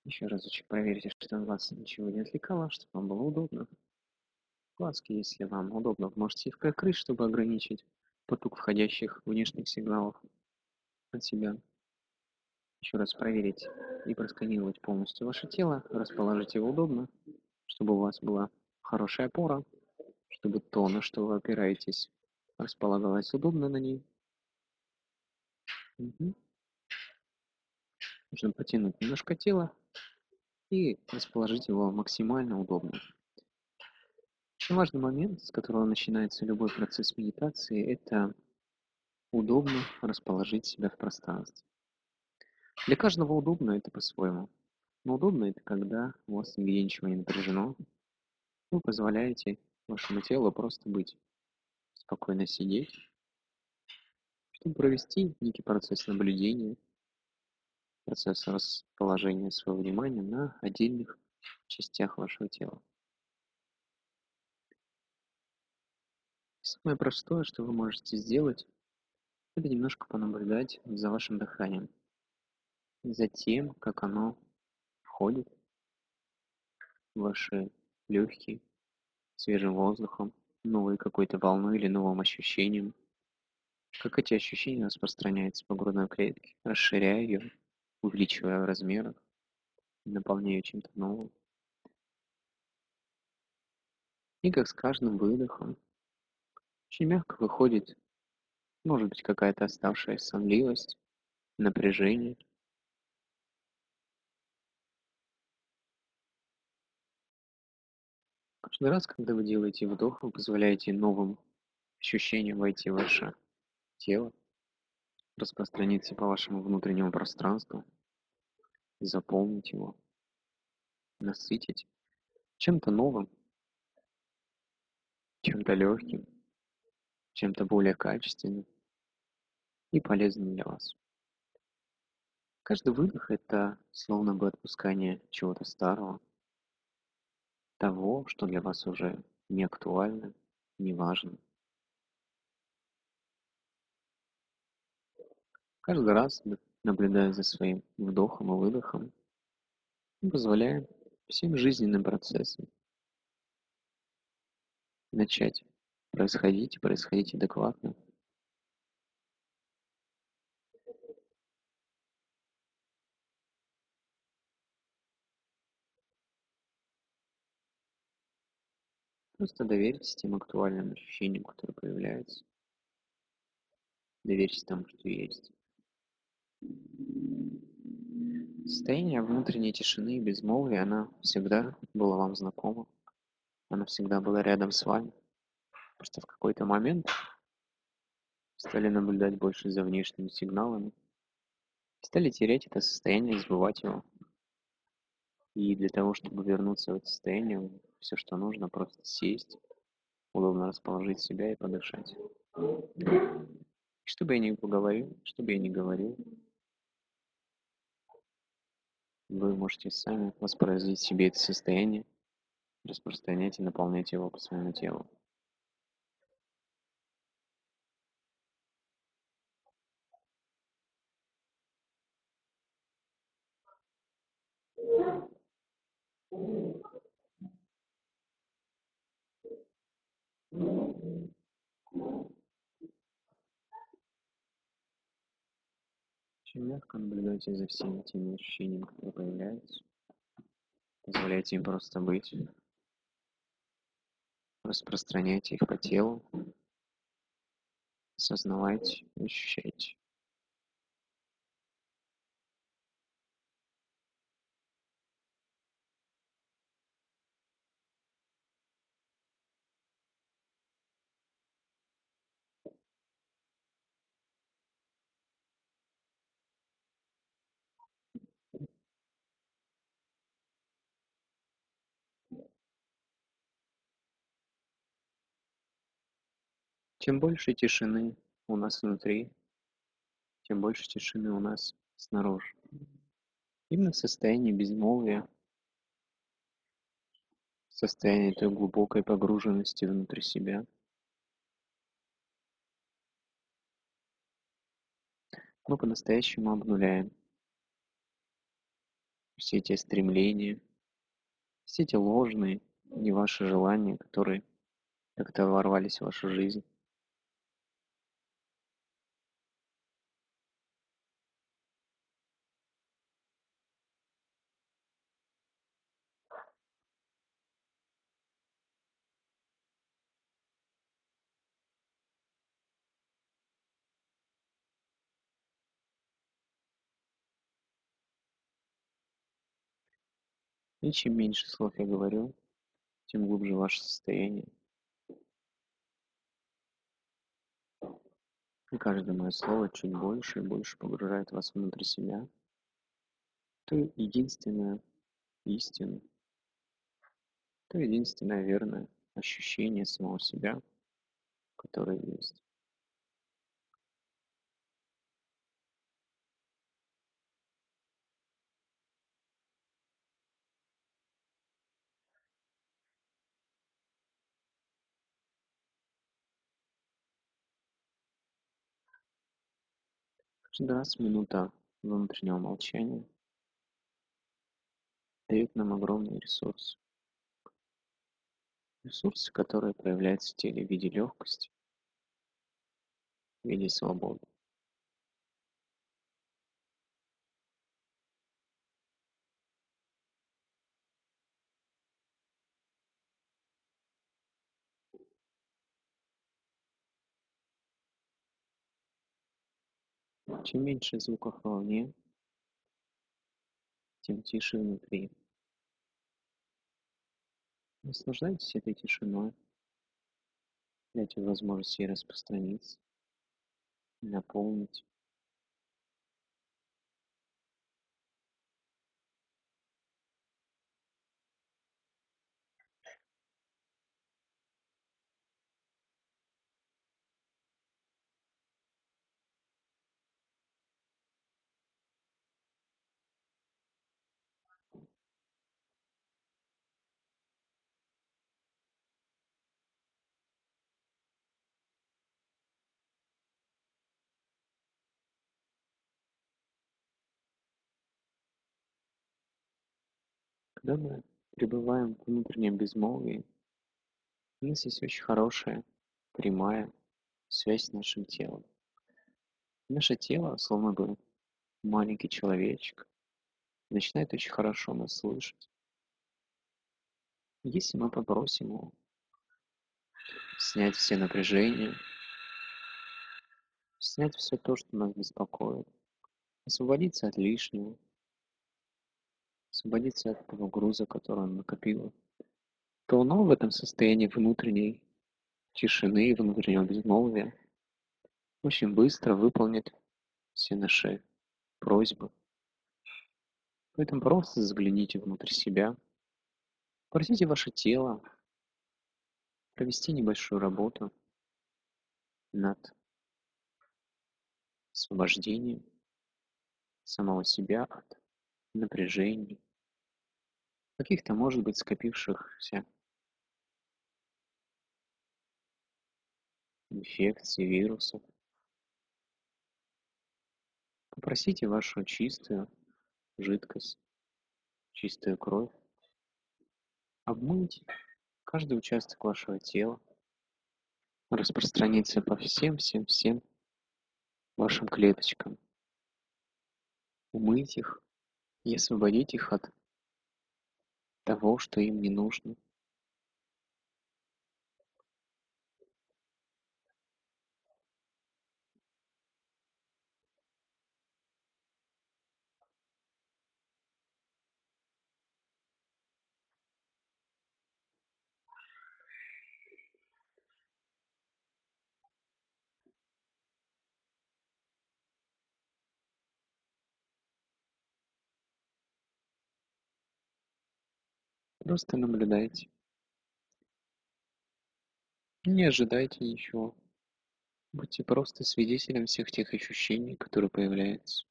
Еще разочек проверьте, что вас ничего не отвлекало, чтобы вам было удобно. Глазки, если вам удобно, можете их прикрыть, чтобы ограничить поток входящих внешних сигналов от себя. Еще раз проверить и просканировать полностью ваше тело, расположить его удобно, чтобы у вас была хорошая опора, чтобы то, на что вы опираетесь, располагалось удобно на ней. Мгм. Нужно потянуть немножко тело и расположить его максимально удобно. Очень важный момент, с которого начинается любой процесс медитации, это удобно расположить себя в пространстве. Для каждого удобно это по-своему. Но удобно это когда у вас нигде ничего не напряжено. Вы позволяете вашему телу просто быть, спокойно сидеть, чтобы провести некий процесс наблюдения, процесс расположения своего внимания на отдельных частях вашего тела. Самое простое, что вы можете сделать, это немножко понаблюдать за вашим дыханием, за тем, как оно входит в ваши легкие свежим воздухом, новой какой-то волной или новым ощущением, как эти ощущения распространяются по грудной клетке, расширяя ее, увеличивая в размерах, наполняя ее чем-то новым. И как с каждым выдохом очень мягко выходит, может быть, какая-то оставшаяся сонливость, напряжение. Каждый раз, когда вы делаете вдох, вы позволяете новым ощущениям войти в ваше тело, распространиться по вашему внутреннему пространству, заполнить его, насытить чем-то новым, чем-то легким, чем-то более качественным и полезным для вас. Каждый выдох– это словно бы отпускание чего-то старого, того, что для вас уже не актуально, не важно. Каждый раз, наблюдая за своим вдохом и выдохом, мы позволяем всем жизненным процессам начать происходить и происходить адекватно. Просто доверьтесь тем актуальным ощущениям, которые появляются. Доверьтесь тому, что есть. Состояние внутренней тишины и безмолвия, она всегда была вам знакома. Она всегда была рядом с вами. Просто в какой-то момент стали наблюдать больше за внешними сигналами, стали терять это состояние, забывать его. И для того, чтобы вернуться в это состояние, все, что нужно, просто сесть, удобно расположить себя и подышать. Что бы я ни поговорил, что бы я ни говорил, вы можете сами воспроизвести себе это состояние, распространять и наполнять его по своему телу. Очень мягко наблюдайте за всеми теми ощущениями, которые появляются. Позволяйте им просто быть. Распространяйте их по телу. Осознавайте, ощущайте. Чем больше тишины у нас внутри, тем больше тишины у нас снаружи. Именно в состоянии безмолвия, в состоянии той глубокой погруженности внутрь себя, мы по-настоящему обнуляем все те стремления, все эти ложные, не ваши желания, которые как-то ворвались в вашу жизнь. И чем меньше слов я говорю, тем глубже ваше состояние. И каждое мое слово чуть больше и больше погружает вас внутрь себя. То единственное истину, то единственное верное ощущение самого себя, которое есть. Каждый раз минута внутреннего молчания дает нам огромный ресурс. Ресурсы, которые проявляются в теле в виде легкости, в виде свободы. Чем меньше звуков вовне, тем тише внутри. Наслаждайтесь этой тишиной, дайте возможность ей распространиться, наполнить. Когда мы пребываем в внутреннем безмолвии, у нас есть очень хорошая, прямая связь с нашим телом. Наше тело, словно бы маленький человечек, начинает очень хорошо нас слышать. Если мы попросим его снять все напряжения, снять все то, что нас беспокоит, освободиться от лишнего, освободиться от того груза, который он накопил, то оно в этом состоянии внутренней тишины и внутреннего безмолвия очень быстро выполнит все наши просьбы. Поэтому просто загляните внутрь себя, попросите ваше тело провести небольшую работу над освобождением самого себя от напряжений, каких-то, может быть, скопившихся инфекций, вирусов. Попросите вашу чистую жидкость, чистую кровь обмыть каждый участок вашего тела, распространиться по всем вашим клеточкам, умыть их и освободить их от того, что им не нужно. Просто наблюдайте. Не ожидайте ничего. Будьте просто свидетелем всех тех ощущений, которые появляются.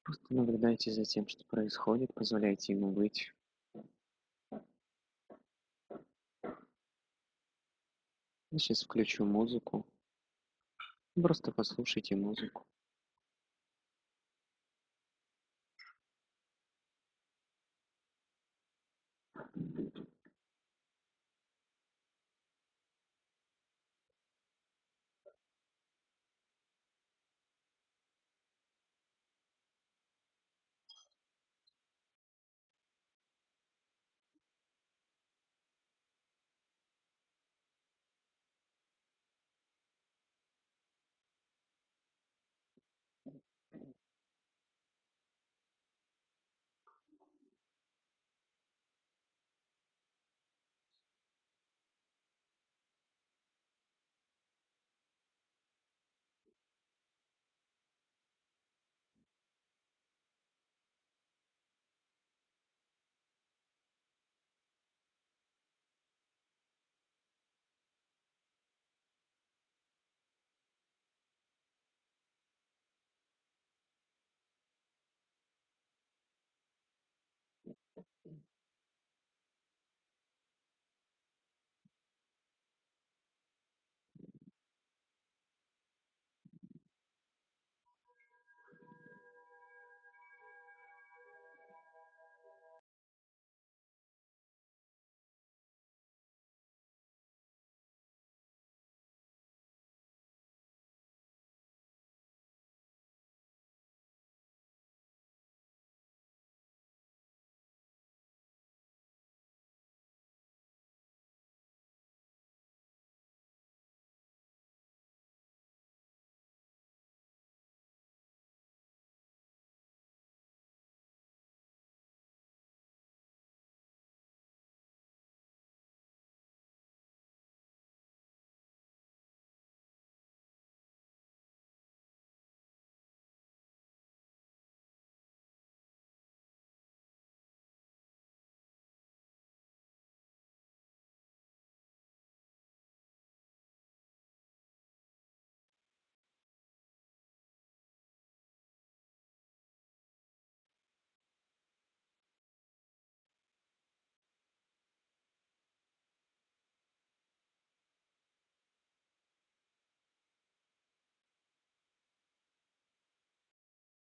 Просто наблюдайте за тем, что происходит, позволяйте ему быть. Я сейчас включу музыку. Просто послушайте музыку.